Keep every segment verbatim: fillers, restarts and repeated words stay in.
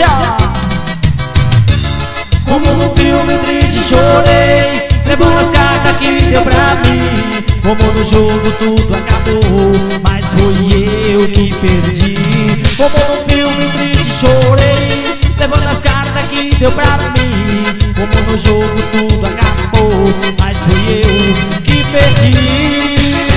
já. Como no filme triste chorei, lembrando as cartas que deu pra mim. Como no jogo tudo acabou, mas foi eu que perdi. Como no filme triste chorei, levando as cartas que deu pra mim. Como no jogo tudo acabou, mas foi eu que perdi.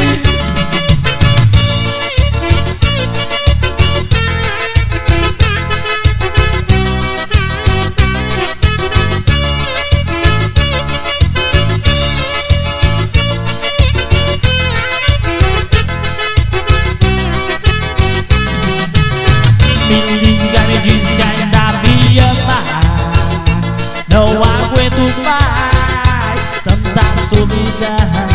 Me liga, me diz que ainda me ama. Não aguento mais tanta solidão.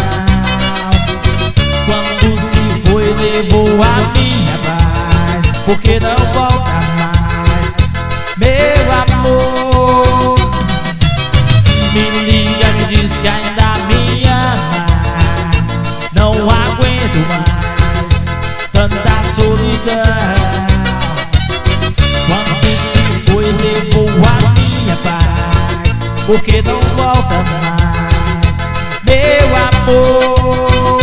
Quando se foi, levou a minha paz. Porque não volta mais, meu amor. Me liga, me diz que ainda me ama. Não aguento mais tanta solidão. Porque não volta mais, meu amor.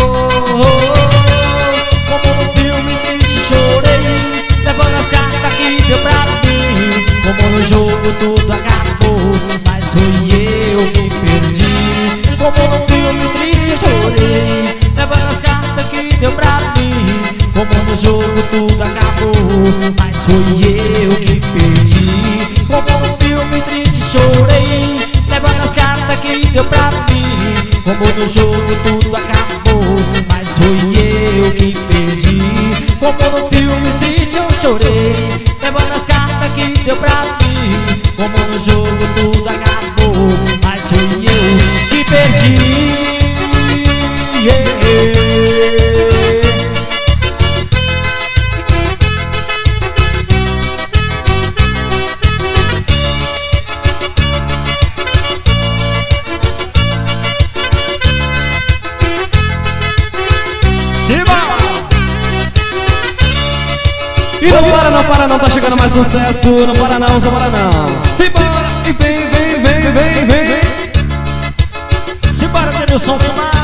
Como no filme triste chorei, levando as cartas que deu pra mim. Como no jogo tudo acabou, mas foi eu que perdi. Como no filme triste chorei, levando as cartas que deu pra mim. Como no jogo tudo acabou, mas foi eu que perdi. Como no filme triste chorei, levando as cartas que deu pra mim. Como no jogo tudo acabou, mas foi eu que perdi. Como no filme triste eu chorei, levando as cartas que deu pra mim. Como no jogo tudo acabou, mas foi eu que perdi. Yeah, yeah. E não para, não para, não, tá chegando mais sucesso. Não para não, só para não. Simbora, e vem, vem, vem, vem, vem. Simbora, Denilson,